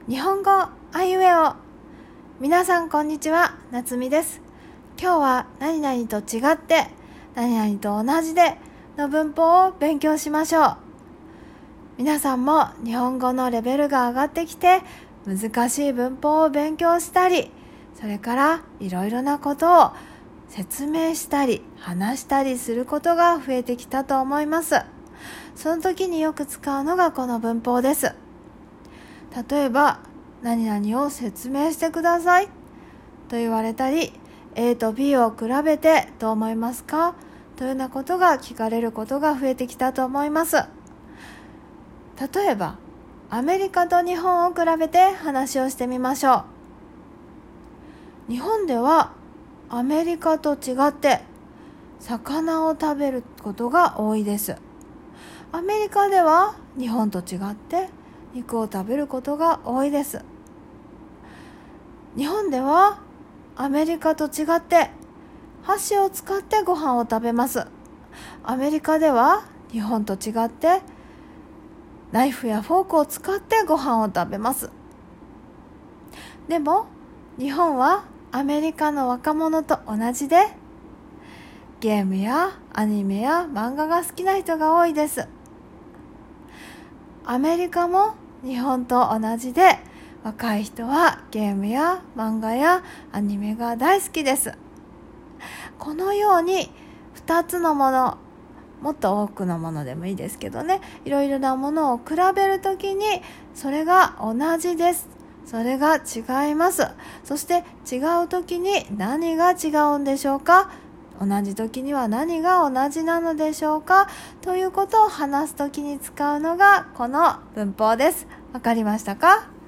日本語あいうえお。皆さんこんにちは、なつみです。今日は何々と違って何々と同じでの文法を勉強しましょう。皆さんも日本語のレベルが上がってきて難しい文法を勉強したり、それからいろいろなことを説明したり話したりすることが増えてきたと思います。その時によく使うのがこの文法です。例えば、何々を説明してくださいと言われたり、A と B を比べてどう思いますかというようなことが聞かれることが増えてきたと思います。例えば、アメリカと日本を比べて話をしてみましょう。日本ではアメリカと違って魚を食べることが多いです。アメリカでは日本と違って肉を食べることが多いです。日本ではアメリカと違って箸を使ってご飯を食べます。アメリカでは日本と違ってナイフやフォークを使ってご飯を食べます。でも日本はアメリカの若者と同じでゲームやアニメや漫画が好きな人が多いです。アメリカも日本と同じで若い人はゲームや漫画やアニメが大好きです。このように2つのもの、もっと多くのものでもいいですけどね、いろいろなものを比べるときにそれが同じです、それが違います、そして違うときに何が違うんでしょうか、同じ時には何が同じなのでしょうかということを話すときに使うのがこの文法です。わかりましたか？